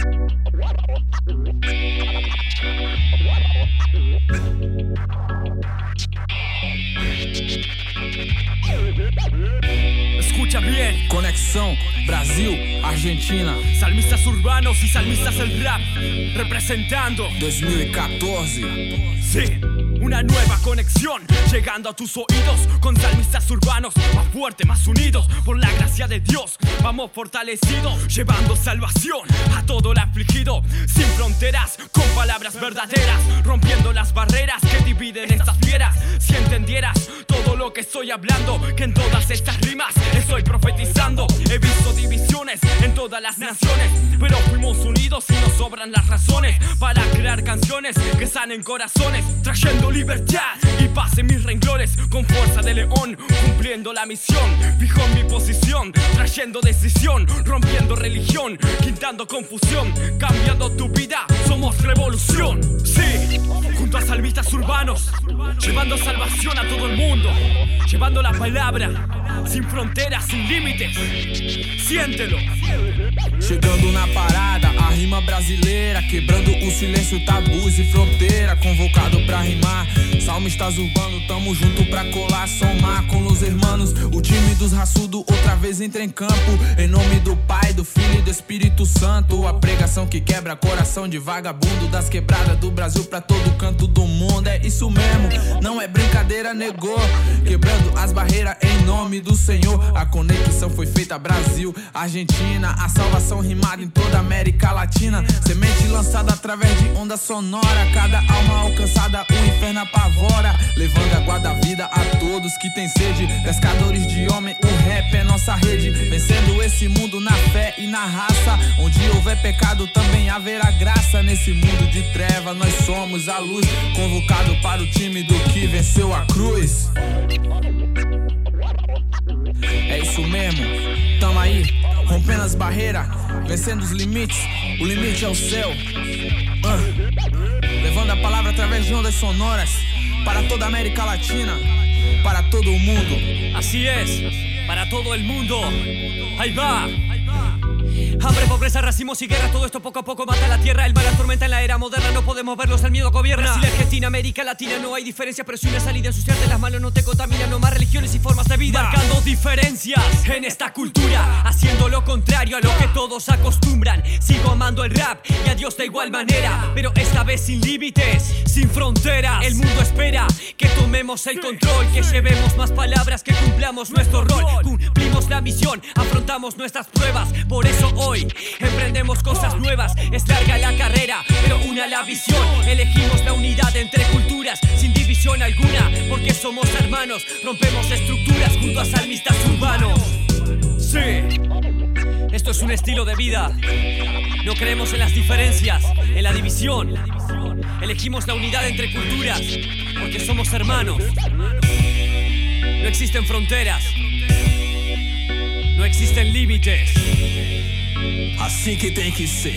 Escucha bien. Conexión Brasil, Argentina. Salmistas urbanos y salmistas del rap, representando 2014. Sí, una nueva conexión llegando a tus oídos con salmistas urbanos más fuertes, más unidos por la gracia de Dios. Vamos fortalecidos, llevando salvación a todo el afligido, sin fronteras, con palabras verdaderas, rompiendo las barreras que dividen estas fieras. Si entendieras todo lo que estoy hablando, que en todas estas rimas estoy profetizando. He visto divisiones en todas las naciones, pero fuimos unidos y nos sobran las razones para crear canciones que sanen corazones, trayendo libertad y paz en mis renglones, con fuerza de león, cumpliendo la misión. Fijo en mi posición, trayendo decisión, rompiendo religión, quitando confusión, cambiando tu vida, somos revolución. Sí, junto a salmistas urbanos, llevando salvación a todo el mundo, llevando la palabra, sin fronteras, sin límites. Siéntelo. Chegando na parada, a rima brasileira, quebrando o silêncio, tabus e fronteira. Convocado pra rimar, salmistas urbanos, tamo junto pra colar, somar com os hermanos. O time dos raçudos outra vez entra em campo, em nome do Pai, do Filho e do Espírito Santo. A pregação que quebra coração de vagabundo, das quebradas do Brasil pra todo canto do mundo. É isso mesmo, não é brincadeira, negou. Quebrando as barreiras em nome do Senhor. A conexão foi feita Brasil, Argentina, a salvação rimada em toda a América Latina. Semente lançada através de onda sonora, cada alma alcançada o inferno apavora, levando a água da vida a todos que têm sede. Pescadores de homem, o rap é nossa rede, vencendo esse mundo na fé e na raça. Onde houver pecado também haverá graça. Nesse mundo de treva nós somos a luz, convocado para o time do que venceu a cruz. É isso mesmo, tamo aí, rompendo as barreiras, vencendo os limites, o limite é o céu. Levando a palavra através de ondas sonoras, para toda a América Latina, para todo o mundo. Así es, para todo el mundo. Ahí va. Hambre, pobreza, racimos y guerra, todo esto poco a poco mata la tierra. El mal atormenta en la era moderna, no podemos verlos, el miedo gobierna. Brasil, Argentina, América Latina, no hay diferencia, pero si una salida, ensuciarte las manos no te contamina. No más religiones y formas de vida, marcando diferencias en esta cultura, haciendo lo contrario a lo que todos acostumbran. Sigo amando el rap y a Dios de igual manera, pero esta vez sin límites, sin fronteras. El mundo espera que tomemos el control, que llevemos más palabras, que cumplamos nuestro rol. Cumplimos la misión, afrontamos nuestras pruebas, por eso hoy emprendemos cosas nuevas. Es larga la carrera, pero una la visión. Elegimos la unidad entre culturas, sin división alguna, porque somos hermanos. Rompemos estructuras junto a salmistas urbanos. Sí, esto es un estilo de vida. No creemos en las diferencias, en la división. Elegimos la unidad entre culturas, porque somos hermanos. No existen fronteras, no existen límites. Assim que tem que ser.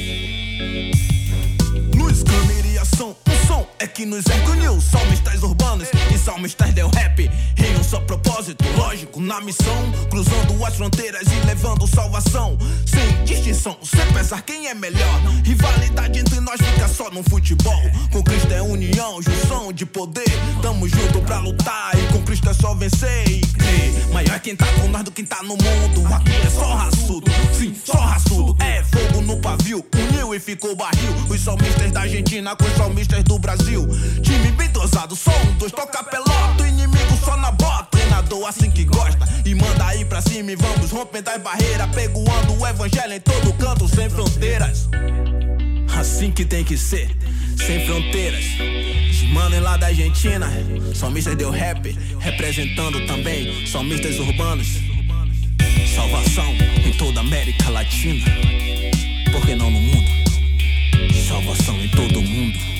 Luz, câmera e ação, som é que nos uniu. Salmistas urbanos e salmistas del rap em um só propósito, lógico, na missão, cruzando as fronteiras e levando salvação, sem distinção, sem pensar quem é melhor. Rivalidade entre nós fica só no futebol. Com Cristo é união, junção de poder. Tamo junto pra lutar e com Cristo é só vencer e crer. Maior é quem tá com nós do que tá no mundo. Aqui é só raçudo, sim, só raçudo. É fogo no pavio, uniu e ficou barril. Os salmistas da Argentina com os salmistas do Brasil. Time bem dosado, só um, dois, toca pelota. Inimigo só na bota, treinador assim que gosta. E manda aí pra cima e vamos rompendo as barreiras, pegoando o evangelho em todo canto, sem fronteiras. Assim que tem que ser, sem fronteiras. Mano lá da Argentina, salmistas del rap, representando também salmistas urbanos. Salvação em toda a América Latina, por que não no mundo? Salvação em todo o mundo.